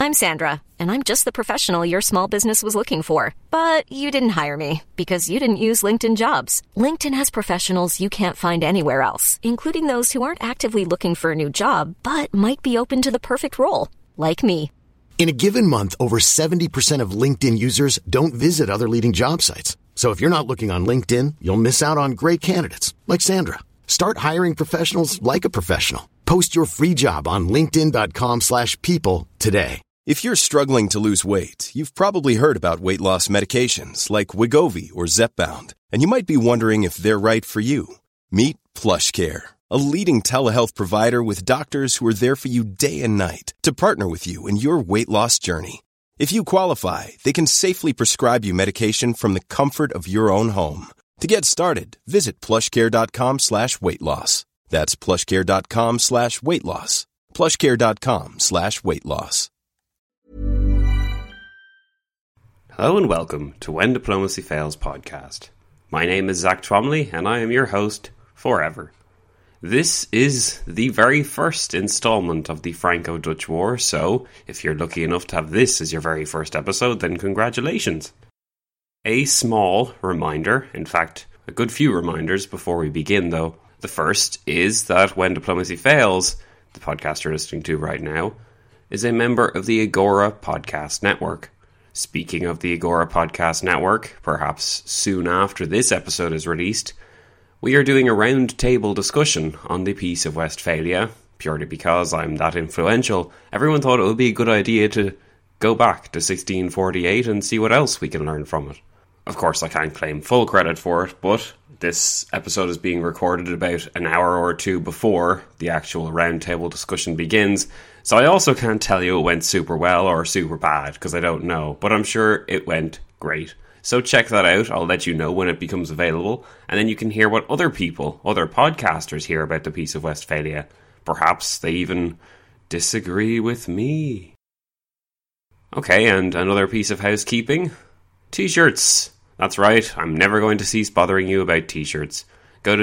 I'm Sandra, and I'm just the professional your small business was looking for. But you didn't hire me because you didn't use LinkedIn Jobs. LinkedIn has professionals you can't find anywhere else, including those who aren't actively looking for a new job, but might be open to the perfect role, like me. In a given month, over 70% of LinkedIn users don't visit other leading job sites. So if you're not looking on LinkedIn, you'll miss out on great candidates like Sandra. Start hiring professionals like a professional. Post your free job on linkedin.com/people today. If you're struggling to lose weight, you've probably heard about weight loss medications like Wegovy or Zepbound, and you might be wondering if they're right for you. Meet PlushCare, a leading telehealth provider with doctors who are there for you day and night to partner with you in your weight loss journey. If you qualify, they can safely prescribe you medication from the comfort of your own home. To get started, visit plushcare.com/weightloss. That's plushcare.com/weightloss. plushcare.com/weightloss. Hello and welcome to When Diplomacy Fails podcast. My name is Zach Twomley and I am your host forever. This is the very first installment of the Franco-Dutch War, so if you're lucky enough to have this as your very first episode, then congratulations. A small reminder, in fact, a good few reminders before we begin though. The first is that When Diplomacy Fails, the podcast you're listening to right now, is a member of the Agora Podcast Network. Speaking of the Agora Podcast Network, perhaps soon after this episode is released, we are doing a round-table discussion on the Peace of Westphalia. Purely because I'm that influential, everyone thought it would be a good idea to go back to 1648 and see what else we can learn from it. Of course, I can't claim full credit for it, but this episode is being recorded about an hour or two before the actual round-table discussion begins, so I also can't tell you it went super well or super bad, because I don't know, but I'm sure it went great. So check that out, I'll let you know when it becomes available, and then you can hear what other people, other podcasters hear about the Peace of Westphalia. Perhaps they even disagree with me. Okay, and another piece of housekeeping. T-shirts. That's right, I'm never going to cease bothering you about t-shirts. Go to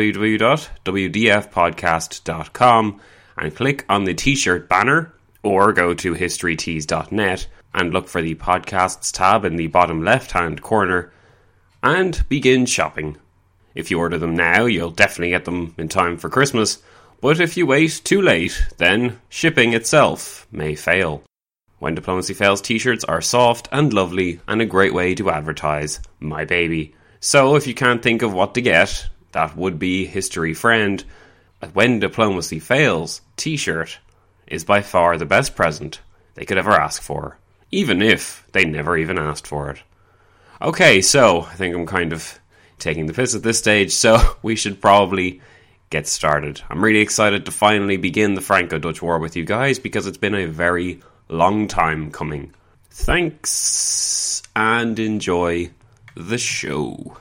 www.wdfpodcast.com and click on the t-shirt banner, or go to historytees.net and look for the podcasts tab in the bottom left-hand corner, and begin shopping. If you order them now, you'll definitely get them in time for Christmas, but if you wait too late, then shipping itself may fail. When Diplomacy Fails t-shirts are soft and lovely and a great way to advertise my baby. So if you can't think of what to get, that would be history friend, a When Diplomacy Fails t-shirt is by far the best present they could ever ask for, even if they never even asked for it. Okay, so I think I'm kind of taking the piss at this stage, so we should probably get started. I'm really excited to finally begin the Franco-Dutch War with you guys because it's been a very long time coming. Thanks, and enjoy the show.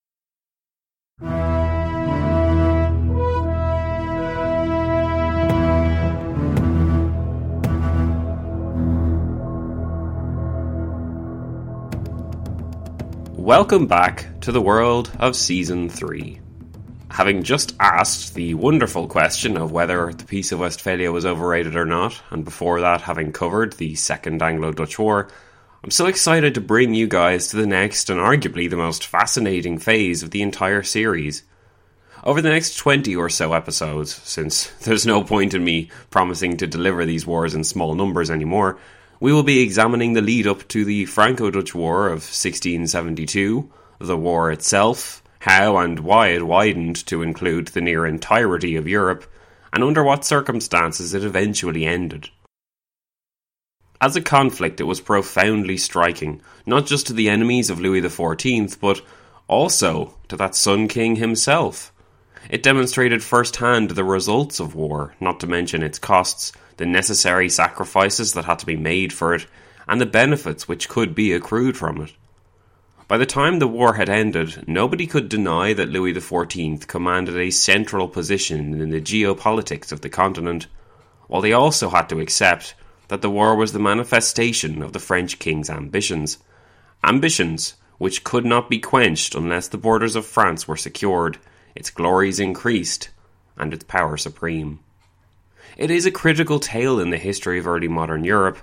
Welcome back to the world of Season 3. Having just asked the wonderful question of whether the Peace of Westphalia was overrated or not, and before that having covered the Second Anglo-Dutch War, I'm so excited to bring you guys to the next and arguably the most fascinating phase of the entire series. Over the next 20 or so episodes, since there's no point in me promising to deliver these wars in small numbers anymore, we will be examining the lead-up to the Franco-Dutch War of 1672, the war itself, how and why it widened to include the near entirety of Europe, and under what circumstances it eventually ended. As a conflict, it was profoundly striking, not just to the enemies of Louis XIV, but also to that Sun King himself. It demonstrated firsthand the results of war, not to mention its costs, the necessary sacrifices that had to be made for it, and the benefits which could be accrued from it. By the time the war had ended, nobody could deny that Louis XIV commanded a central position in the geopolitics of the continent, while they also had to accept that the war was the manifestation of the French king's ambitions. Ambitions which could not be quenched unless the borders of France were secured, its glories increased, and its power supreme. It is a critical tale in the history of early modern Europe,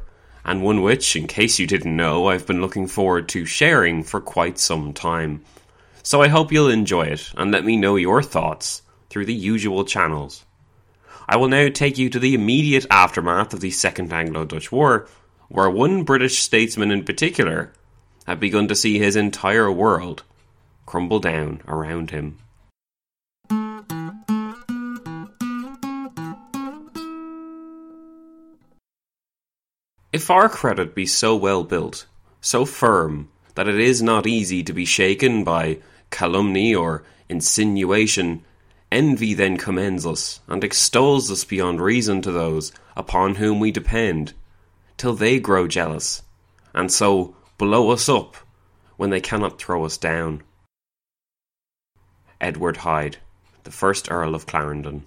and one which, in case you didn't know, I've been looking forward to sharing for quite some time. So I hope you'll enjoy it and let me know your thoughts through the usual channels. I will now take you to the immediate aftermath of the Second Anglo-Dutch War, where one British statesman in particular had begun to see his entire world crumble down around him. If our credit be so well built, so firm, that it is not easy to be shaken by calumny or insinuation, envy then commends us, and extols us beyond reason to those upon whom we depend, till they grow jealous, and so blow us up when they cannot throw us down. Edward Hyde, the 1st Earl of Clarendon.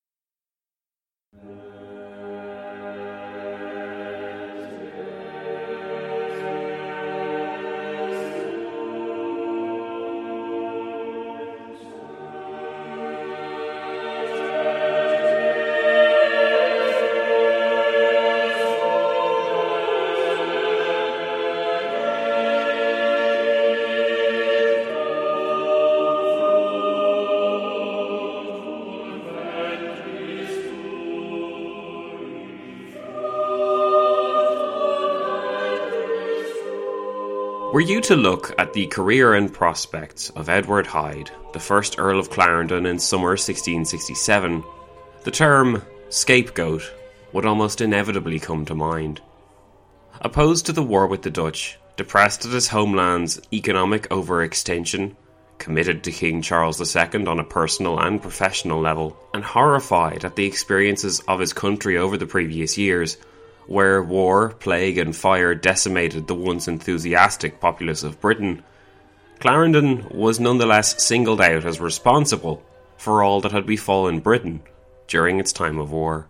Were you to look at the career and prospects of Edward Hyde, the 1st Earl of Clarendon in summer 1667, the term scapegoat would almost inevitably come to mind. Opposed to the war with the Dutch, depressed at his homeland's economic overextension, committed to King Charles II on a personal and professional level, and horrified at the experiences of his country over the previous years, where war, plague and fire decimated the once enthusiastic populace of Britain, Clarendon was nonetheless singled out as responsible for all that had befallen Britain during its time of war.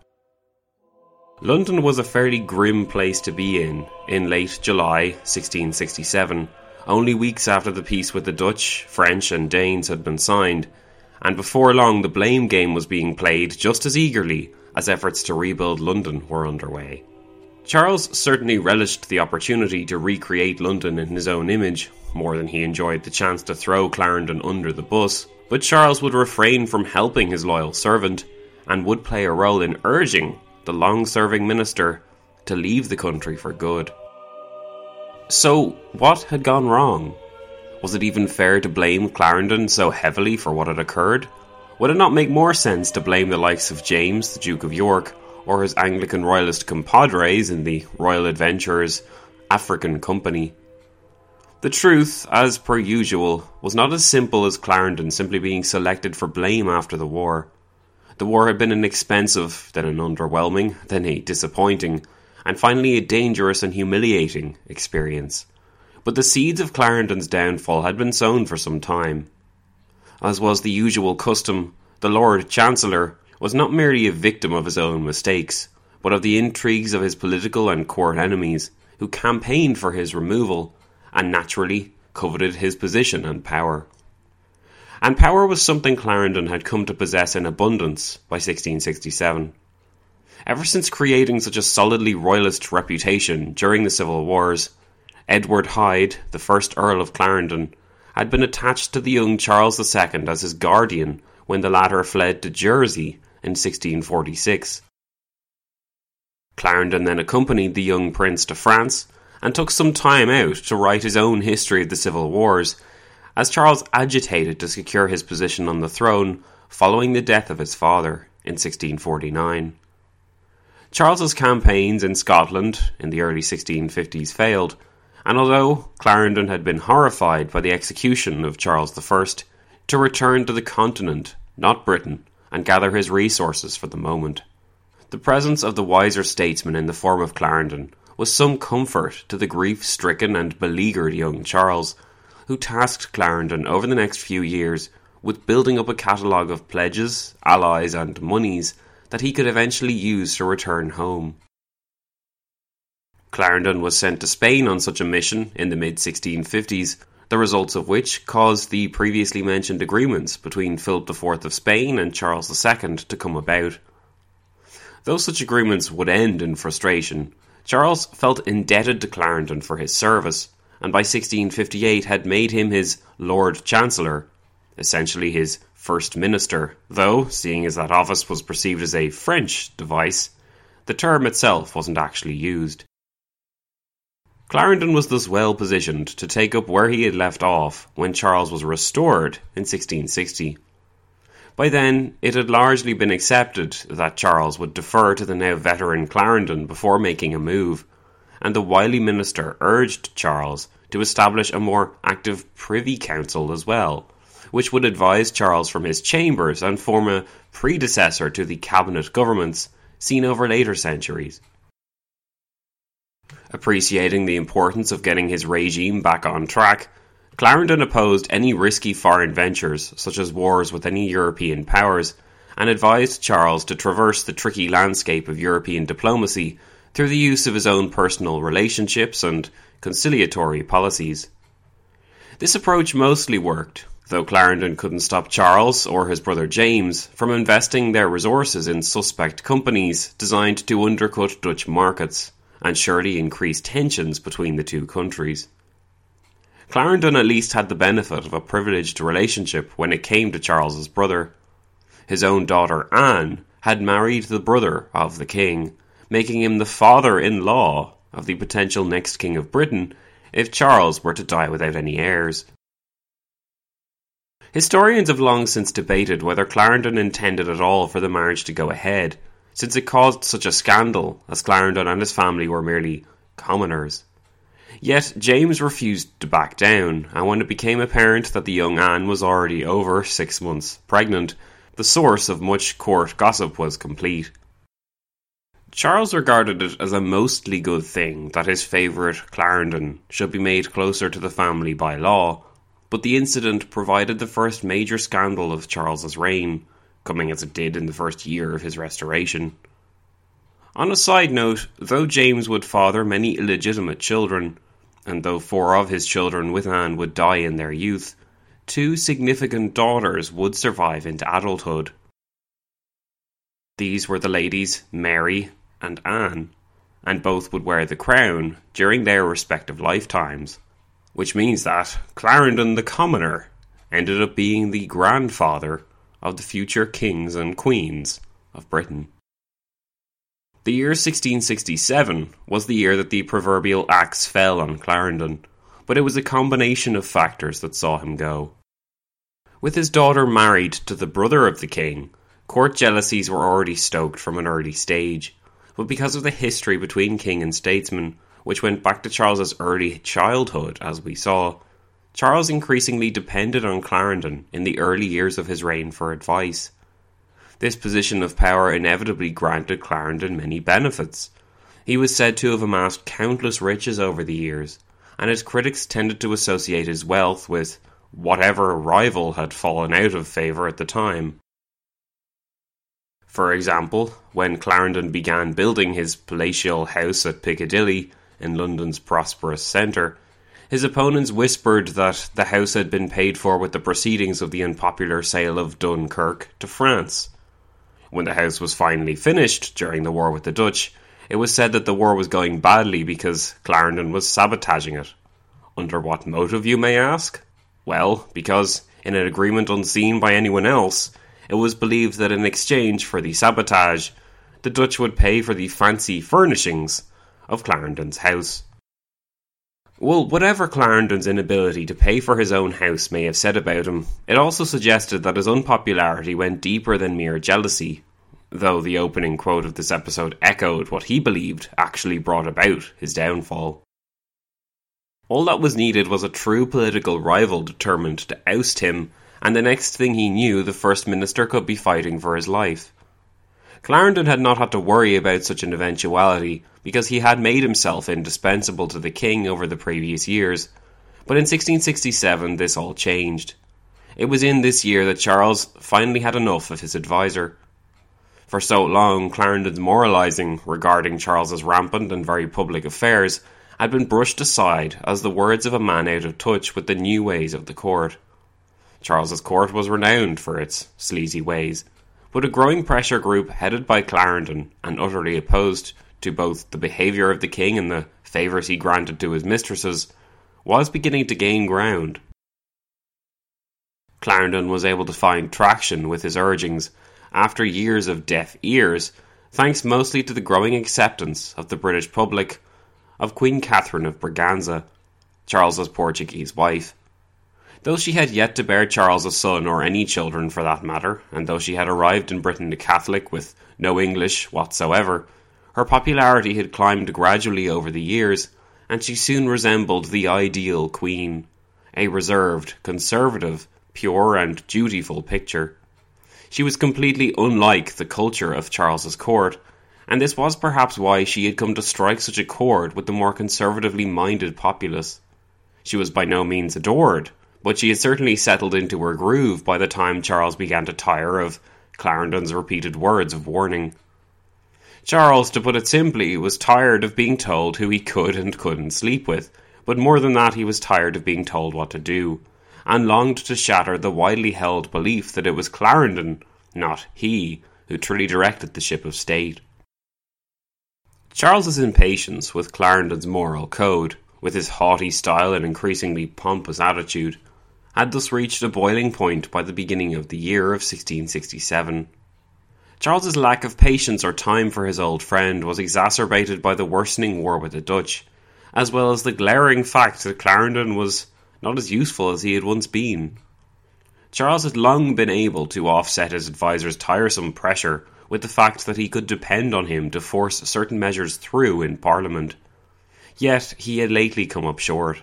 London was a fairly grim place to be in late July 1667, only weeks after the peace with the Dutch, French and Danes had been signed, and before long the blame game was being played just as eagerly as efforts to rebuild London were underway. Charles certainly relished the opportunity to recreate London in his own image, more than he enjoyed the chance to throw Clarendon under the bus, but Charles would refrain from helping his loyal servant, and would play a role in urging the long-serving minister to leave the country for good. So, what had gone wrong? Was it even fair to blame Clarendon so heavily for what had occurred? Would it not make more sense to blame the likes of James, the Duke of York, or his Anglican royalist compadres in the Royal Adventurers African Company? The truth, as per usual, was not as simple as Clarendon simply being selected for blame after the war. The war had been an expensive, then an underwhelming, then a disappointing, and finally a dangerous and humiliating experience. But the seeds of Clarendon's downfall had been sown for some time. As was the usual custom, the Lord Chancellor was not merely a victim of his own mistakes, but of the intrigues of his political and court enemies, who campaigned for his removal, and naturally coveted his position and power. And power was something Clarendon had come to possess in abundance by 1667. Ever since creating such a solidly royalist reputation during the Civil Wars, Edward Hyde, the 1st Earl of Clarendon, had been attached to the young Charles II as his guardian when the latter fled to Jersey in 1646. Clarendon then accompanied the young prince to France and took some time out to write his own history of the Civil Wars, as Charles agitated to secure his position on the throne following the death of his father in 1649. Charles's campaigns in Scotland in the early 1650s failed, and although Clarendon had been horrified by the execution of Charles I, to return to the continent, not Britain, and gather his resources for the moment. The presence of the wiser statesman in the form of Clarendon was some comfort to the grief-stricken and beleaguered young Charles, who tasked Clarendon over the next few years with building up a catalogue of pledges, allies and monies that he could eventually use to return home. Clarendon was sent to Spain on such a mission in the mid-1650s, the results of which caused the previously mentioned agreements between Philip IV of Spain and Charles II to come about. Though such agreements would end in frustration, Charles felt indebted to Clarendon for his service, and by 1658 had made him his Lord Chancellor, essentially his First Minister, though, seeing as that office was perceived as a French device, the term itself wasn't actually used. Clarendon was thus well positioned to take up where he had left off when Charles was restored in 1660. By then, it had largely been accepted that Charles would defer to the now veteran Clarendon before making a move, and the wily minister urged Charles to establish a more active Privy Council as well, which would advise Charles from his chambers and form a predecessor to the cabinet governments seen over later centuries. Appreciating the importance of getting his regime back on track, Clarendon opposed any risky foreign ventures, such as wars with any European powers, and advised Charles to traverse the tricky landscape of European diplomacy through the use of his own personal relationships and conciliatory policies. This approach mostly worked, though Clarendon couldn't stop Charles or his brother James from investing their resources in suspect companies designed to undercut Dutch markets and surely increase tensions between the two countries. Clarendon at least had the benefit of a privileged relationship when it came to Charles's brother. His own daughter Anne had married the brother of the king, making him the father-in-law of the potential next king of Britain if Charles were to die without any heirs. Historians have long since debated whether Clarendon intended at all for the marriage to go ahead, since it caused such a scandal, as Clarendon and his family were merely commoners. Yet James refused to back down, and when it became apparent that the young Anne was already over 6 months pregnant, the source of much court gossip was complete. Charles regarded it as a mostly good thing that his favourite Clarendon should be made closer to the family by law, but the incident provided the first major scandal of Charles's reign, coming as it did in the first year of his restoration. On a side note, though James would father many illegitimate children, and though 4 of his children with Anne would die in their youth, 2 significant daughters would survive into adulthood. These were the ladies Mary and Anne, and both would wear the crown during their respective lifetimes, which means that Clarendon the Commoner ended up being the grandfather of the future kings and queens of Britain. The year 1667 was the year that the proverbial axe fell on Clarendon, but it was a combination of factors that saw him go. With his daughter married to the brother of the king, court jealousies were already stoked from an early stage, but because of the history between king and statesman, which went back to Charles's early childhood, as we saw, Charles increasingly depended on Clarendon in the early years of his reign for advice. This position of power inevitably granted Clarendon many benefits. He was said to have amassed countless riches over the years, and his critics tended to associate his wealth with whatever rival had fallen out of favour at the time. For example, when Clarendon began building his palatial house at Piccadilly, in London's prosperous centre, his opponents whispered that the house had been paid for with the proceedings of the unpopular sale of Dunkirk to France. When the house was finally finished during the war with the Dutch, it was said that the war was going badly because Clarendon was sabotaging it. Under what motive, you may ask? Well, because, in an agreement unseen by anyone else, it was believed that in exchange for the sabotage, the Dutch would pay for the fancy furnishings of Clarendon's house. Well, whatever Clarendon's inability to pay for his own house may have said about him, it also suggested that his unpopularity went deeper than mere jealousy, though the opening quote of this episode echoed what he believed actually brought about his downfall. All that was needed was a true political rival determined to oust him, and the next thing he knew, the First Minister could be fighting for his life. Clarendon had not had to worry about such an eventuality because he had made himself indispensable to the king over the previous years, but in 1667 this all changed. It was in this year that Charles finally had enough of his advisor. For so long, Clarendon's moralising regarding Charles's rampant and very public affairs had been brushed aside as the words of a man out of touch with the new ways of the court. Charles's court was renowned for its sleazy ways, but a growing pressure group headed by Clarendon and utterly opposed to both the behaviour of the king and the favours he granted to his mistresses, was beginning to gain ground. Clarendon was able to find traction with his urgings after years of deaf ears, thanks mostly to the growing acceptance of the British public of Queen Catherine of Braganza, Charles's Portuguese wife. Though she had yet to bear Charles a son or any children for that matter, and though she had arrived in Britain a Catholic with no English whatsoever, her popularity had climbed gradually over the years, and she soon resembled the ideal queen, a reserved, conservative, pure and dutiful picture. She was completely unlike the culture of Charles's court, and this was perhaps why she had come to strike such a chord with the more conservatively minded populace. She was by no means adored, but she had certainly settled into her groove by the time Charles began to tire of Clarendon's repeated words of warning. Charles, to put it simply, was tired of being told who he could and couldn't sleep with, but more than that he was tired of being told what to do, and longed to shatter the widely held belief that it was Clarendon, not he, who truly directed the ship of state. Charles's impatience with Clarendon's moral code, with his haughty style and increasingly pompous attitude, had thus reached a boiling point by the beginning of the year of 1667. Charles's lack of patience or time for his old friend was exacerbated by the worsening war with the Dutch, as well as the glaring fact that Clarendon was not as useful as he had once been. Charles had long been able to offset his adviser's tiresome pressure with the fact that he could depend on him to force certain measures through in Parliament. Yet he had lately come up short.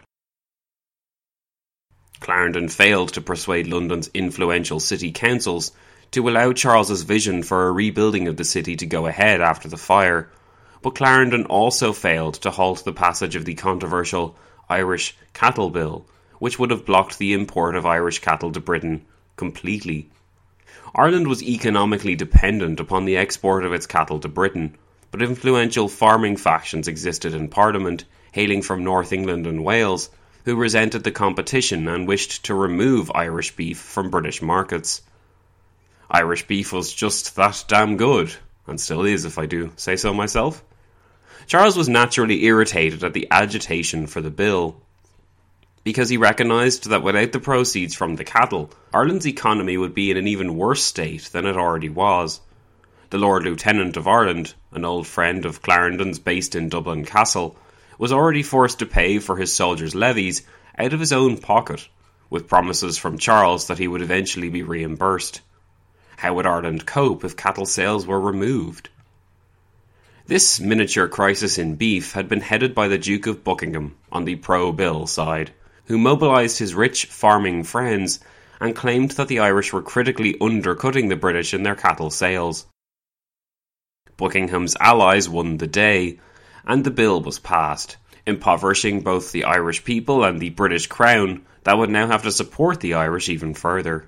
Clarendon failed to persuade London's influential city councils to allow Charles's vision for a rebuilding of the city to go ahead after the fire, but Clarendon also failed to halt the passage of the controversial Irish Cattle Bill, which would have blocked the import of Irish cattle to Britain completely. Ireland was economically dependent upon the export of its cattle to Britain, but influential farming factions existed in Parliament, hailing from North England and Wales, who resented the competition and wished to remove Irish beef from British markets. Irish beef was just that damn good, and still is if I do say so myself. Charles was naturally irritated at the agitation for the bill, because he recognised that without the proceeds from the cattle, Ireland's economy would be in an even worse state than it already was. The Lord Lieutenant of Ireland, an old friend of Clarendon's based in Dublin Castle, was already forced to pay for his soldiers' levies out of his own pocket, with promises from Charles that he would eventually be reimbursed. How would Ireland cope if cattle sales were removed? This miniature crisis in beef had been headed by the Duke of Buckingham on the pro-bill side, who mobilised his rich farming friends and claimed that the Irish were critically undercutting the British in their cattle sales. Buckingham's allies won the day, and the bill was passed, impoverishing both the Irish people and the British Crown that would now have to support the Irish even further.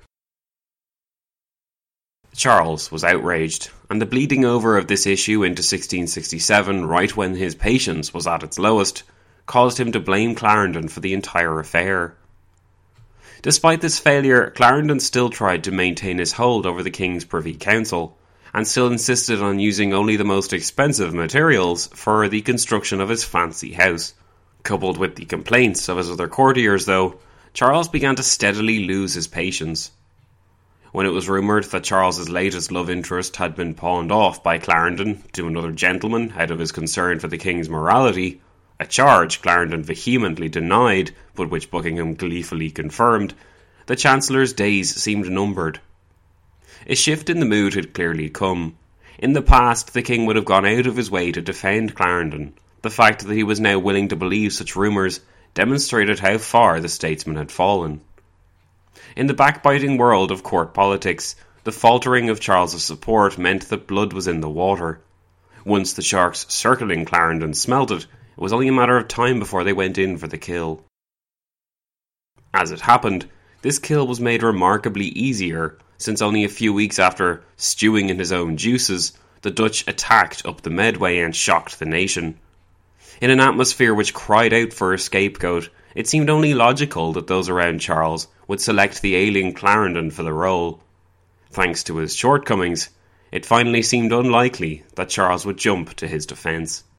Charles was outraged, and the bleeding over of this issue into 1667, right when his patience was at its lowest, caused him to blame Clarendon for the entire affair. Despite this failure, Clarendon still tried to maintain his hold over the King's Privy Council, and still insisted on using only the most expensive materials for the construction of his fancy house. Coupled with the complaints of his other courtiers, though, Charles began to steadily lose his patience. When it was rumoured that Charles's latest love interest had been pawned off by Clarendon to another gentleman out of his concern for the king's morality, a charge Clarendon vehemently denied, but which Buckingham gleefully confirmed, the Chancellor's days seemed numbered. A shift in the mood had clearly come. In the past, the king would have gone out of his way to defend Clarendon. The fact that he was now willing to believe such rumours demonstrated how far the statesman had fallen. In the backbiting world of court politics, the faltering of Charles's support meant that blood was in the water. Once the sharks circling Clarendon smelt it, it was only a matter of time before they went in for the kill. As it happened, this kill was made remarkably easier, since only a few weeks after stewing in his own juices, the Dutch attacked up the Medway and shocked the nation. In an atmosphere which cried out for a scapegoat, it seemed only logical that those around Charles would select the ailing Clarendon for the role. Thanks to his shortcomings, it finally seemed unlikely that Charles would jump to his defence.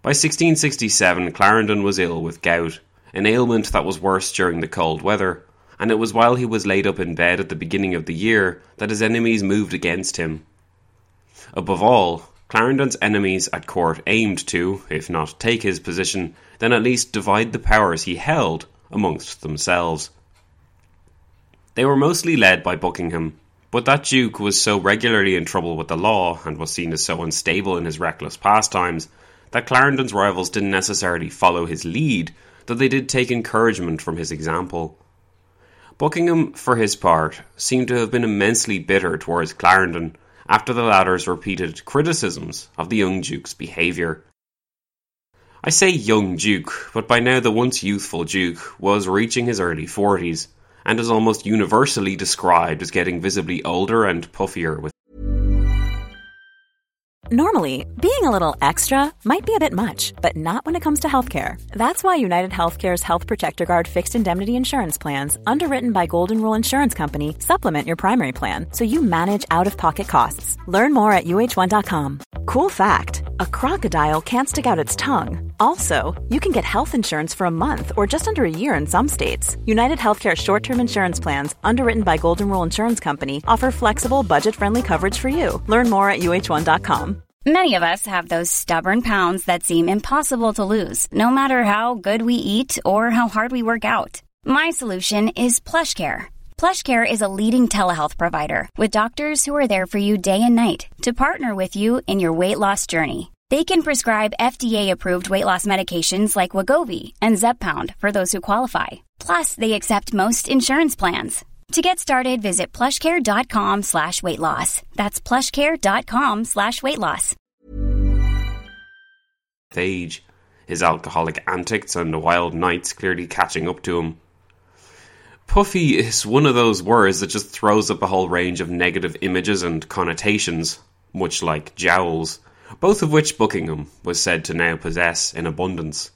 By 1667, Clarendon was ill with gout, an ailment that was worse during the cold weather, and it was while he was laid up in bed at the beginning of the year that his enemies moved against him. Above all, Clarendon's enemies at court aimed to, if not take his position, then at least divide the powers he held amongst themselves. They were mostly led by Buckingham, but that duke was so regularly in trouble with the law and was seen as so unstable in his reckless pastimes that Clarendon's rivals didn't necessarily follow his lead, though they did take encouragement from his example. Buckingham, for his part, seemed to have been immensely bitter towards Clarendon after the latter's repeated criticisms of the young duke's behaviour. I say young duke, but by now the once youthful duke was reaching his early 40s, and is almost universally described as getting visibly older and puffier with. Normally, being a little extra might be a bit much, but not when it comes to healthcare. That's why United Healthcare's Health Protector Guard fixed indemnity insurance plans, underwritten by Golden Rule Insurance Company, supplement your primary plan so you manage out-of-pocket costs. Learn more at uh1.com. Cool fact, a crocodile can't stick out its tongue. Also, you can get health insurance for a month or just under a year in some states. United Healthcare short-term insurance plans, underwritten by Golden Rule Insurance Company, offer flexible, budget-friendly coverage for you. Learn more at uh1.com. Many of us have those stubborn pounds that seem impossible to lose, no matter how good we eat or how hard we work out. My solution is PlushCare. PlushCare is a leading telehealth provider with doctors who are there for you day and night to partner with you in your weight loss journey. They can prescribe FDA-approved weight loss medications like Wegovy and Zepbound for those who qualify. Plus, they accept most insurance plans. To get started, visit plushcare.com/weightloss. That's plushcare.com/weightloss. Age, his alcoholic antics and wild nights clearly catching up to him. Puffy is one of those words that just throws up a whole range of negative images and connotations, much like jowls, both of which Buckingham was said to now possess in abundance.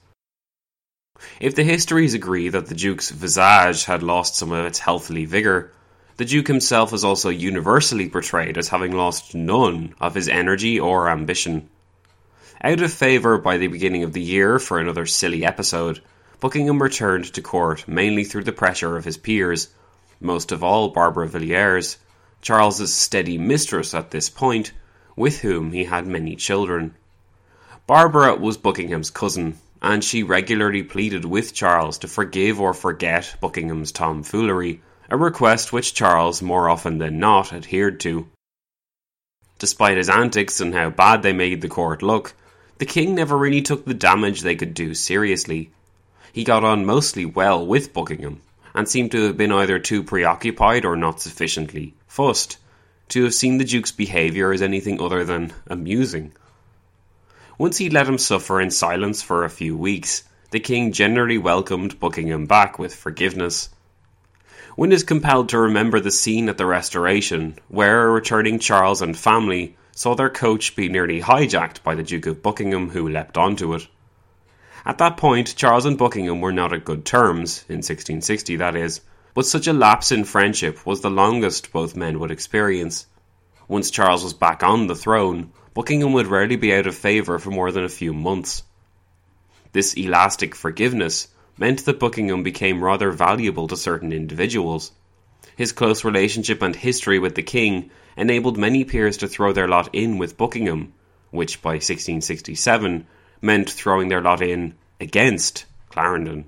If the histories agree that the Duke's visage had lost some of its healthily vigour, the Duke himself is also universally portrayed as having lost none of his energy or ambition. Out of favour by the beginning of the year for another silly episode, Buckingham returned to court mainly through the pressure of his peers, most of all Barbara Villiers, Charles's steady mistress at this point, with whom he had many children. Barbara was Buckingham's cousin, and she regularly pleaded with Charles to forgive or forget Buckingham's tomfoolery, a request which Charles more often than not adhered to. Despite his antics and how bad they made the court look, the king never really took the damage they could do seriously. He got on mostly well with Buckingham, and seemed to have been either too preoccupied or not sufficiently fussed to have seen the Duke's behaviour as anything other than amusing. Once he let him suffer in silence for a few weeks, the king generally welcomed Buckingham back with forgiveness. One is compelled to remember the scene at the Restoration, where a returning Charles and family saw their coach be nearly hijacked by the Duke of Buckingham, who leapt onto it. At that point, Charles and Buckingham were not at good terms, in 1660 that is, but such a lapse in friendship was the longest both men would experience. Once Charles was back on the throne, Buckingham would rarely be out of favour for more than a few months. This elastic forgiveness meant that Buckingham became rather valuable to certain individuals. His close relationship and history with the king enabled many peers to throw their lot in with Buckingham, which by 1667 meant throwing their lot in against Clarendon.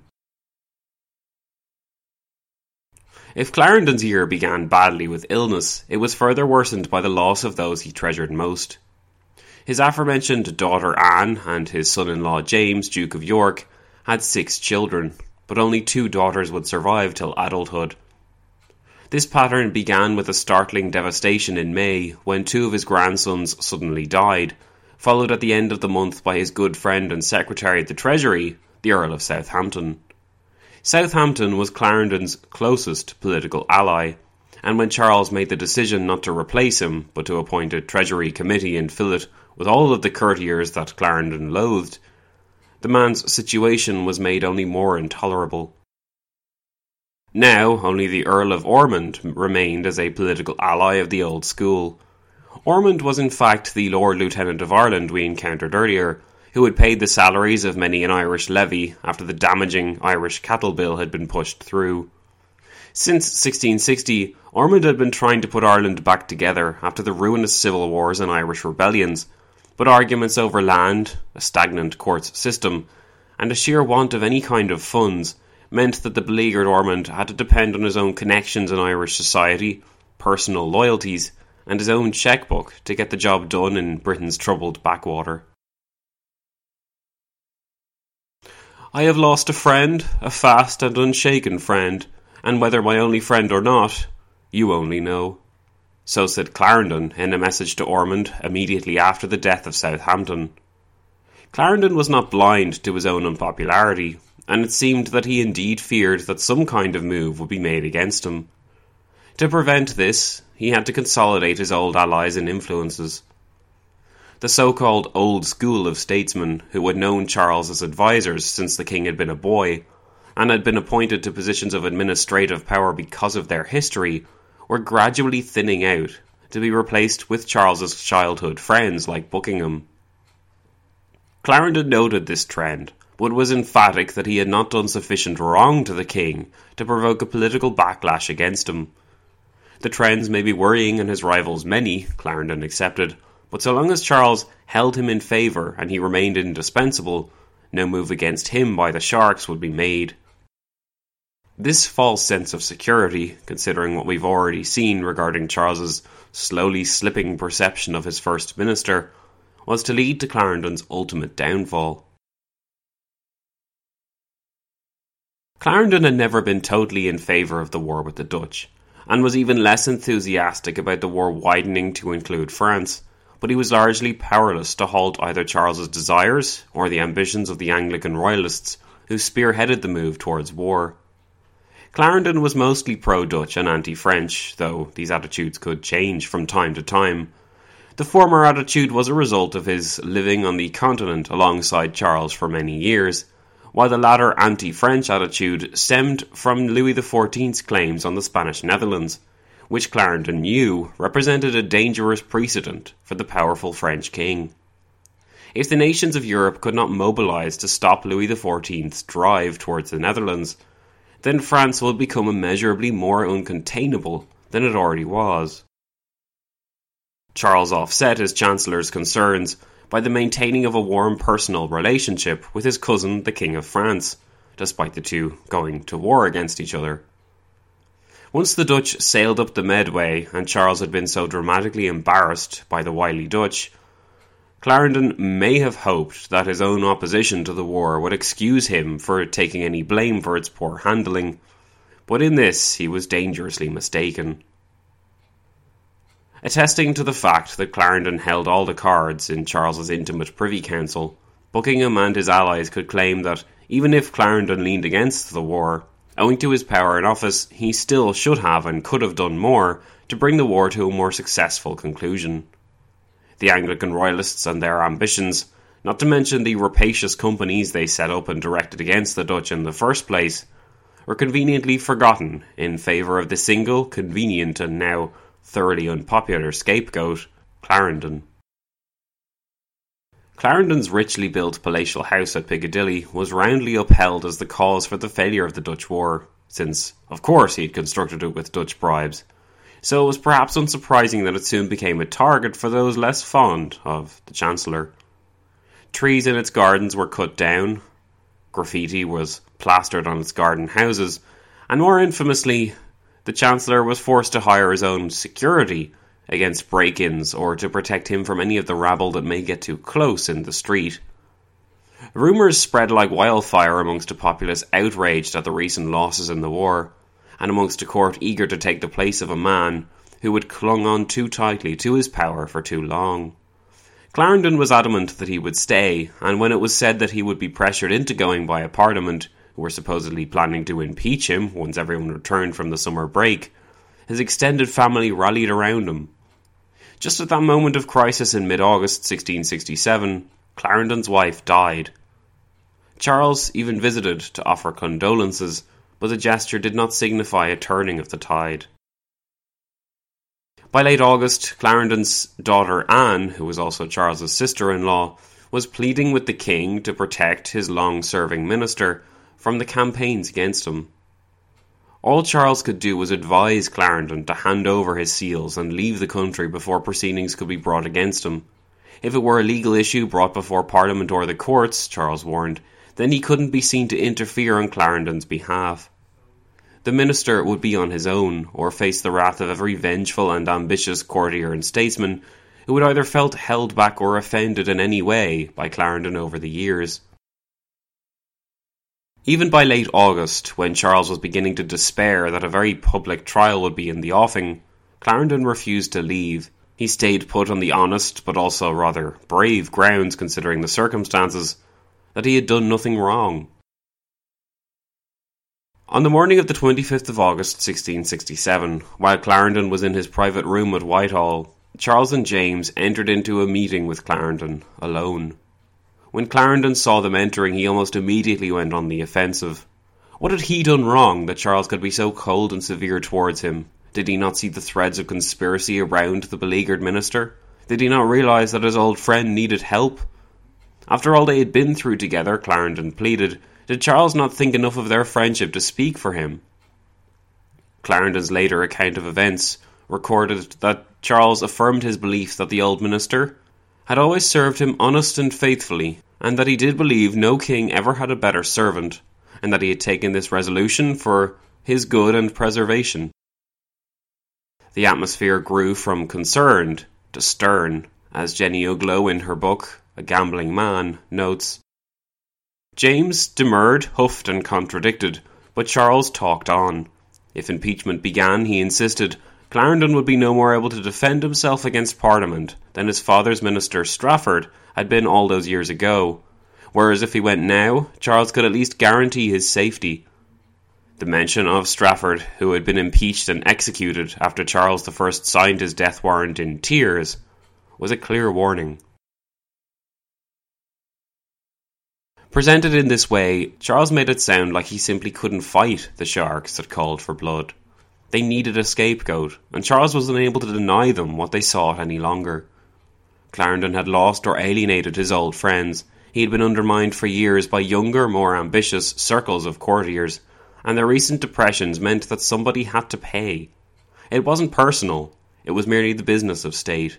If Clarendon's year began badly with illness, it was further worsened by the loss of those he treasured most. His aforementioned daughter Anne and his son-in-law James, Duke of York, had 6 children, but only 2 daughters would survive till adulthood. This pattern began with a startling devastation in May when 2 of his grandsons suddenly died, followed at the end of the month by his good friend and Secretary of the Treasury, the Earl of Southampton. Southampton was Clarendon's closest political ally, and when Charles made the decision not to replace him, but to appoint a Treasury Committee and fill it with all of the courtiers that Clarendon loathed, the man's situation was made only more intolerable. Now, only the Earl of Ormond remained as a political ally of the old school. Ormond was in fact the Lord Lieutenant of Ireland we encountered earlier, who had paid the salaries of many an Irish levy after the damaging Irish Cattle Bill had been pushed through. Since 1660, Ormond had been trying to put Ireland back together after the ruinous civil wars and Irish rebellions, but arguments over land, a stagnant courts system, and a sheer want of any kind of funds meant that the beleaguered Ormond had to depend on his own connections in Irish society, personal loyalties, and his own chequebook to get the job done in Britain's troubled backwater. I have lost a friend, a fast and unshaken friend, and whether my only friend or not, you only know. So said Clarendon in a message to Ormond immediately after the death of Southampton. Clarendon was not blind to his own unpopularity, and it seemed that he indeed feared that some kind of move would be made against him. To prevent this, he had to consolidate his old allies and influences. The so-called old school of statesmen who had known Charles as advisers since the king had been a boy, and had been appointed to positions of administrative power because of their history, were gradually thinning out to be replaced with Charles's childhood friends like Buckingham. Clarendon noted this trend, but was emphatic that he had not done sufficient wrong to the king to provoke a political backlash against him. The trends may be worrying and his rivals many, Clarendon accepted, but so long as Charles held him in favour and he remained indispensable, no move against him by the sharks would be made. This false sense of security, considering what we've already seen regarding Charles's slowly slipping perception of his first minister, was to lead to Clarendon's ultimate downfall. Clarendon had never been totally in favour of the war with the Dutch, and was even less enthusiastic about the war widening to include France, but he was largely powerless to halt either Charles's desires or the ambitions of the Anglican royalists who spearheaded the move towards war. Clarendon was mostly pro-Dutch and anti-French, though these attitudes could change from time to time. The former attitude was a result of his living on the continent alongside Charles for many years, while the latter anti-French attitude stemmed from Louis XIV's claims on the Spanish Netherlands, which Clarendon knew represented a dangerous precedent for the powerful French king. If the nations of Europe could not mobilise to stop Louis XIV's drive towards the Netherlands, then France would become immeasurably more uncontainable than it already was. Charles offset his Chancellor's concerns by the maintaining of a warm personal relationship with his cousin, the King of France, despite the two going to war against each other. Once the Dutch sailed up the Medway and Charles had been so dramatically embarrassed by the wily Dutch, Clarendon may have hoped that his own opposition to the war would excuse him for taking any blame for its poor handling, but in this he was dangerously mistaken. Attesting to the fact that Clarendon held all the cards in Charles's intimate Privy Council, Buckingham and his allies could claim that even if Clarendon leaned against the war, owing to his power in office, he still should have and could have done more to bring the war to a more successful conclusion. The Anglican royalists and their ambitions, not to mention the rapacious companies they set up and directed against the Dutch in the first place, were conveniently forgotten in favour of the single, convenient and now thoroughly unpopular scapegoat, Clarendon. Clarendon's richly built palatial house at Piccadilly was roundly upheld as the cause for the failure of the Dutch war, since, of course, he had constructed it with Dutch bribes, so it was perhaps unsurprising that it soon became a target for those less fond of the Chancellor. Trees in its gardens were cut down, graffiti was plastered on its garden houses, and more infamously, the Chancellor was forced to hire his own security against break-ins or to protect him from any of the rabble that may get too close in the street. Rumours spread like wildfire amongst a populace outraged at the recent losses in the war, and amongst a court eager to take the place of a man who had clung on too tightly to his power for too long. Clarendon was adamant that he would stay, and when it was said that he would be pressured into going by a parliament who were supposedly planning to impeach him once everyone returned from the summer break, his extended family rallied around him. Just at that moment of crisis in mid-August 1667, Clarendon's wife died. Charles even visited to offer condolences, but the gesture did not signify a turning of the tide. By late August, Clarendon's daughter Anne, who was also Charles's sister-in-law, was pleading with the king to protect his long-serving minister from the campaigns against him. All Charles could do was advise Clarendon to hand over his seals and leave the country before proceedings could be brought against him. If it were a legal issue brought before Parliament or the courts, Charles warned, then he couldn't be seen to interfere on Clarendon's behalf. The minister would be on his own, or face the wrath of every vengeful and ambitious courtier and statesman who had either felt held back or offended in any way by Clarendon over the years. Even by late August, when Charles was beginning to despair that a very public trial would be in the offing, Clarendon refused to leave. He stayed put on the honest, but also rather brave grounds considering the circumstances, that he had done nothing wrong. On the morning of the 25th of August 1667, while Clarendon was in his private room at Whitehall, Charles and James entered into a meeting with Clarendon, alone. When Clarendon saw them entering, he almost immediately went on the offensive. What had he done wrong that Charles could be so cold and severe towards him? Did he not see the threads of conspiracy around the beleaguered minister? Did he not realise that his old friend needed help? After all they had been through together, Clarendon pleaded, did Charles not think enough of their friendship to speak for him? Clarendon's later account of events recorded that Charles affirmed his belief that the old minister had always served him honest and faithfully, and that he did believe no king ever had a better servant, and that he had taken this resolution for his good and preservation. The atmosphere grew from concerned to stern, as Jenny Uglow in her book, A Gambling Man, notes. James demurred, huffed and contradicted, but Charles talked on. If impeachment began, he insisted, Clarendon would be no more able to defend himself against Parliament than his father's minister Strafford had been all those years ago, whereas if he went now, Charles could at least guarantee his safety. The mention of Strafford, who had been impeached and executed after Charles I signed his death warrant in tears, was a clear warning. Presented in this way, Charles made it sound like he simply couldn't fight the sharks that called for blood. They needed a scapegoat, and Charles was unable to deny them what they sought any longer. Clarendon had lost or alienated his old friends. He had been undermined for years by younger, more ambitious circles of courtiers, and their recent depressions meant that somebody had to pay. It wasn't personal, it was merely the business of state.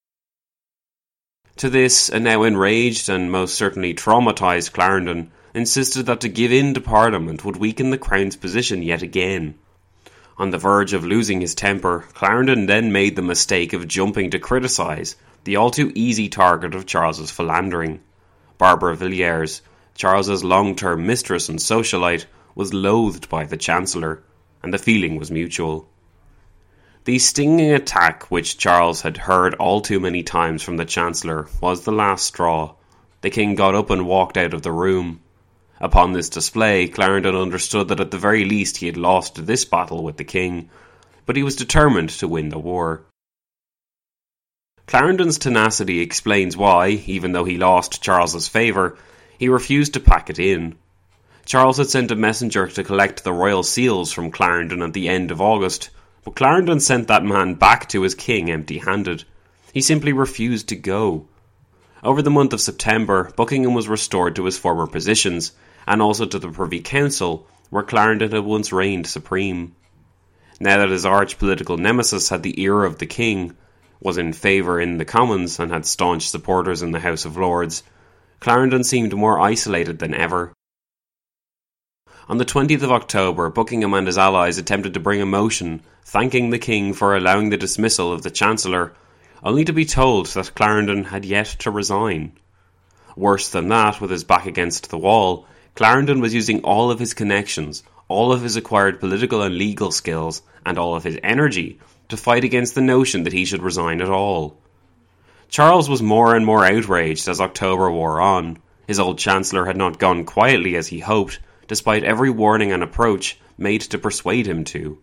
To this, a now enraged and most certainly traumatised Clarendon insisted that to give in to Parliament would weaken the Crown's position yet again. On the verge of losing his temper, Clarendon then made the mistake of jumping to criticise the all-too-easy target of Charles's philandering. Barbara Villiers, Charles's long-term mistress and socialite, was loathed by the Chancellor, and the feeling was mutual. The stinging attack which Charles had heard all too many times from the Chancellor was the last straw. The King got up and walked out of the room. Upon this display, Clarendon understood that at the very least he had lost this battle with the King, but he was determined to win the war. Clarendon's tenacity explains why, even though he lost Charles's favour, he refused to pack it in. Charles had sent a messenger to collect the royal seals from Clarendon at the end of August, but Clarendon sent that man back to his king empty-handed. He simply refused to go. Over the month of September, Buckingham was restored to his former positions, and also to the Privy Council, where Clarendon had once reigned supreme. Now that his arch-political nemesis had the ear of the king, was in favour in the Commons, and had staunch supporters in the House of Lords, Clarendon seemed more isolated than ever. On the 20th of October, Buckingham and his allies attempted to bring a motion thanking the king for allowing the dismissal of the Chancellor, only to be told that Clarendon had yet to resign. Worse than that, with his back against the wall, Clarendon was using all of his connections, all of his acquired political and legal skills, and all of his energy to fight against the notion that he should resign at all. Charles was more and more outraged as October wore on. His old Chancellor had not gone quietly as he hoped, despite every warning and approach made to persuade him to.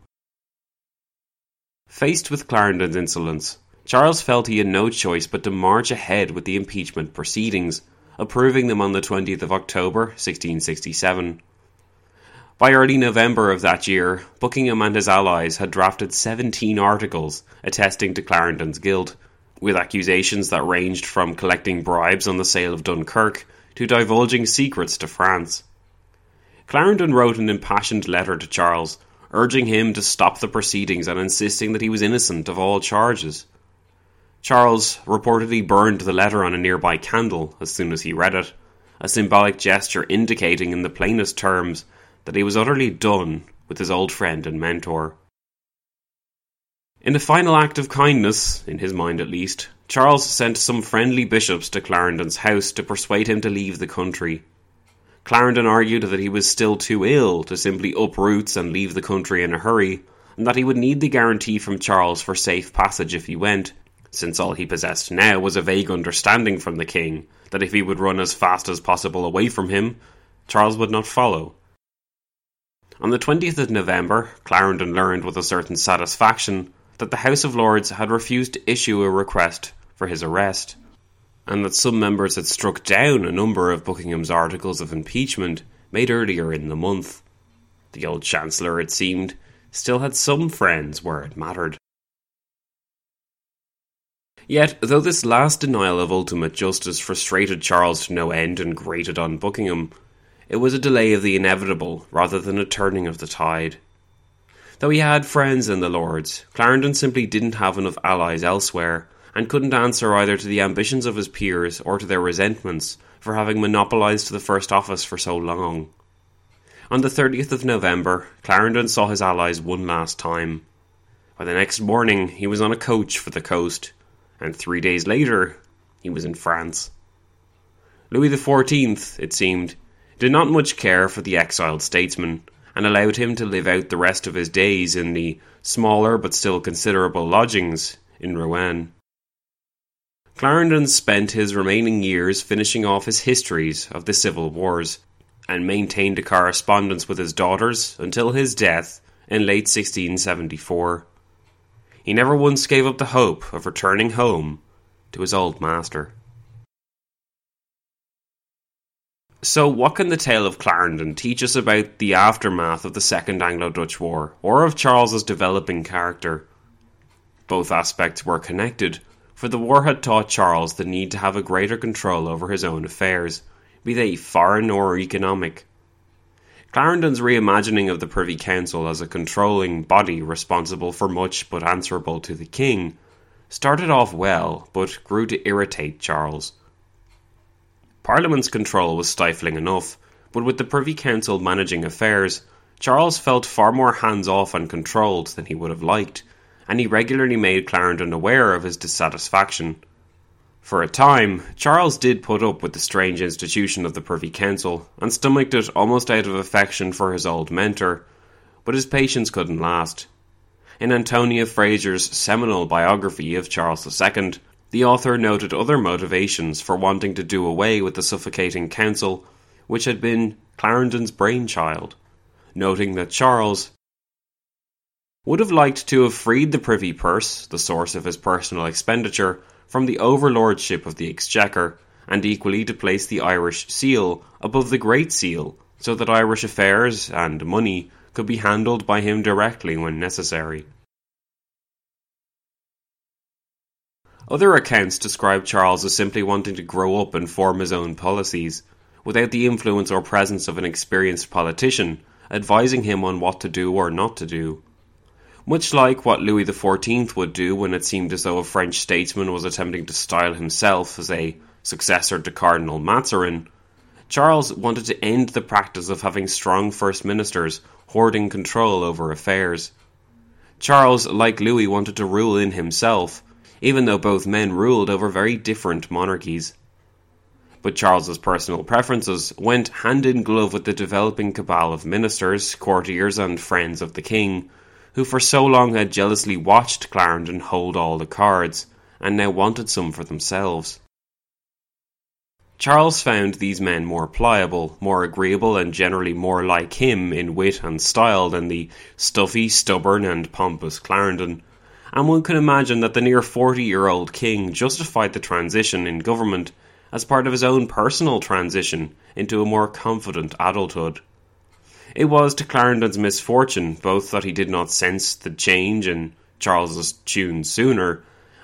Faced with Clarendon's insolence, Charles felt he had no choice but to march ahead with the impeachment proceedings, approving them on the 20th of October, 1667. By early November of that year, Buckingham and his allies had drafted 17 articles attesting to Clarendon's guilt, with accusations that ranged from collecting bribes on the sale of Dunkirk to divulging secrets to France. Clarendon wrote an impassioned letter to Charles, urging him to stop the proceedings and insisting that he was innocent of all charges. Charles reportedly burned the letter on a nearby candle as soon as he read it, a symbolic gesture indicating in the plainest terms that he was utterly done with his old friend and mentor. In a final act of kindness, in his mind at least, Charles sent some friendly bishops to Clarendon's house to persuade him to leave the country. Clarendon argued that he was still too ill to simply uproot and leave the country in a hurry, and that he would need the guarantee from Charles for safe passage if he went, since all he possessed now was a vague understanding from the king that if he would run as fast as possible away from him, Charles would not follow. On the 20th of November, Clarendon learned with a certain satisfaction that the House of Lords had refused to issue a request for his arrest, and that some members had struck down a number of Buckingham's articles of impeachment made earlier in the month. The old Chancellor, it seemed, still had some friends where it mattered. Yet, though this last denial of ultimate justice frustrated Charles to no end and grated on Buckingham, it was a delay of the inevitable rather than a turning of the tide. Though he had friends in the Lords, Clarendon simply didn't have enough allies elsewhere, and couldn't answer either to the ambitions of his peers or to their resentments for having monopolised the first office for so long. On the 30th of November, Clarendon saw his allies one last time. By the next morning, he was on a coach for the coast, and 3 days later, he was in France. Louis XIV, it seemed, did not much care for the exiled statesman, and allowed him to live out the rest of his days in the smaller but still considerable lodgings in Rouen. Clarendon spent his remaining years finishing off his histories of the civil wars, and maintained a correspondence with his daughters until his death in late 1674. He never once gave up the hope of returning home to his old master. So what can the tale of Clarendon teach us about the aftermath of the Second Anglo-Dutch War, or of Charles's developing character? Both aspects were connected, for the war had taught Charles the need to have a greater control over his own affairs, be they foreign or economic. Clarendon's reimagining of the Privy Council as a controlling body responsible for much but answerable to the king started off well, but grew to irritate Charles. Parliament's control was stifling enough, but with the Privy Council managing affairs, Charles felt far more hands-off and controlled than he would have liked, and he regularly made Clarendon aware of his dissatisfaction. For a time, Charles did put up with the strange institution of the Privy Council, and stomached it almost out of affection for his old mentor, but his patience couldn't last. In Antonia Fraser's seminal biography of Charles II, the author noted other motivations for wanting to do away with the suffocating council, which had been Clarendon's brainchild, noting that Charles would have liked to have freed the privy purse, the source of his personal expenditure, from the overlordship of the Exchequer, and equally to place the Irish seal above the Great Seal, so that Irish affairs and money could be handled by him directly when necessary. Other accounts describe Charles as simply wanting to grow up and form his own policies, without the influence or presence of an experienced politician advising him on what to do or not to do. Much like what Louis XIV would do when it seemed as though a French statesman was attempting to style himself as a successor to Cardinal Mazarin, Charles wanted to end the practice of having strong first ministers hoarding control over affairs. Charles, like Louis, wanted to rule in himself, even though both men ruled over very different monarchies. But Charles's personal preferences went hand in glove with the developing cabal of ministers, courtiers and friends of the king, who for so long had jealously watched Clarendon hold all the cards, and now wanted some for themselves. Charles found these men more pliable, more agreeable, and generally more like him in wit and style than the stuffy, stubborn, and pompous Clarendon, and one can imagine that the near 40-year-old king justified the transition in government as part of his own personal transition into a more confident adulthood. It was to Clarendon's misfortune both that he did not sense the change in Charles's tune sooner,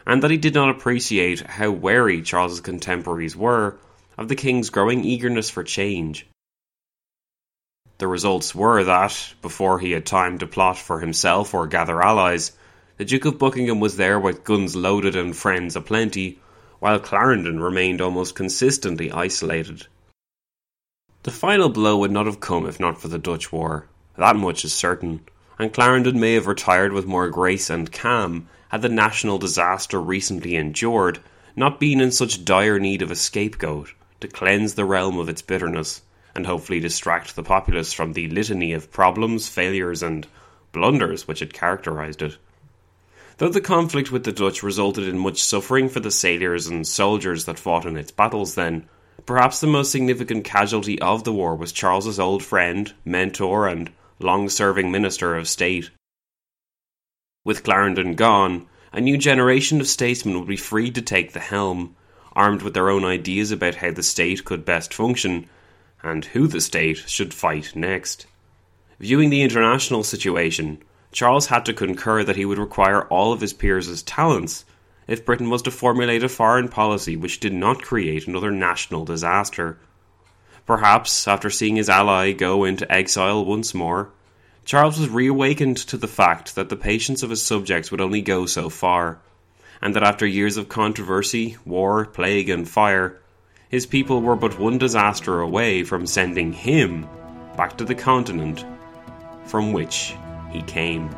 and that he did not appreciate how wary Charles's contemporaries were of the king's growing eagerness for change. The results were that, before he had time to plot for himself or gather allies, the Duke of Buckingham was there with guns loaded and friends aplenty, while Clarendon remained almost consistently isolated. The final blow would not have come if not for the Dutch War, that much is certain, and Clarendon may have retired with more grace and calm had the national disaster recently endured not been in such dire need of a scapegoat to cleanse the realm of its bitterness and hopefully distract the populace from the litany of problems, failures and blunders which had characterised it. Though the conflict with the Dutch resulted in much suffering for the sailors and soldiers that fought in its battles then, perhaps the most significant casualty of the war was Charles's old friend, mentor and long-serving Minister of State. With Clarendon gone, a new generation of statesmen would be free to take the helm, armed with their own ideas about how the state could best function, and who the state should fight next. Viewing the international situation, Charles had to concur that he would require all of his peers' talents if Britain was to formulate a foreign policy which did not create another national disaster. Perhaps, after seeing his ally go into exile once more, Charles was reawakened to the fact that the patience of his subjects would only go so far, and that after years of controversy, war, plague and fire, his people were but one disaster away from sending him back to the continent from which he came.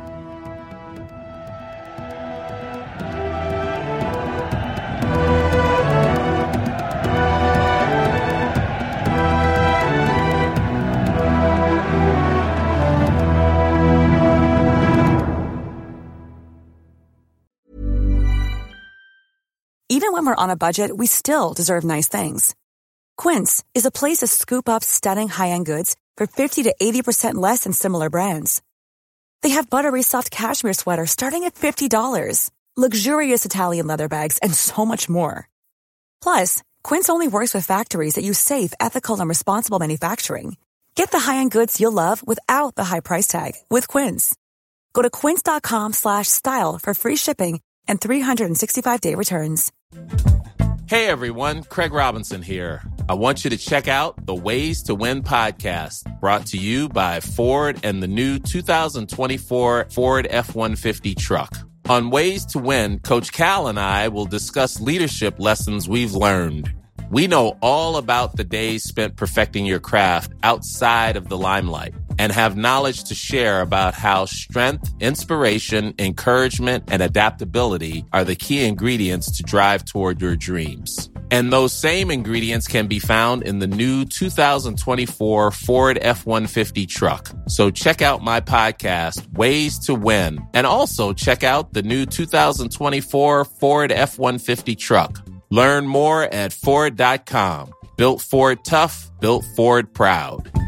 Even when we're on a budget, we still deserve nice things. Quince is a place to scoop up stunning high-end goods for 50 to 80% less than similar brands. They have buttery soft cashmere sweaters starting at $50, luxurious Italian leather bags, and so much more. Plus, Quince only works with factories that use safe, ethical, and responsible manufacturing. Get the high-end goods you'll love without the high price tag with Quince. Go to quince.com/style for free shipping and 365-day returns. Hey everyone, Craig Robinson here. I want you to check out the Ways to Win podcast, brought to you by Ford and the new 2024 Ford F-150 truck. On Ways to Win, Coach Cal and I will discuss leadership lessons we've learned. We know all about the days spent perfecting your craft outside of the limelight and have knowledge to share about how strength, inspiration, encouragement, and adaptability are the key ingredients to drive toward your dreams. And those same ingredients can be found in the new 2024 Ford F-150 truck. So check out my podcast, Ways to Win, and also check out the new 2024 Ford F-150 truck. Learn more at Ford.com. Built Ford tough, built Ford proud.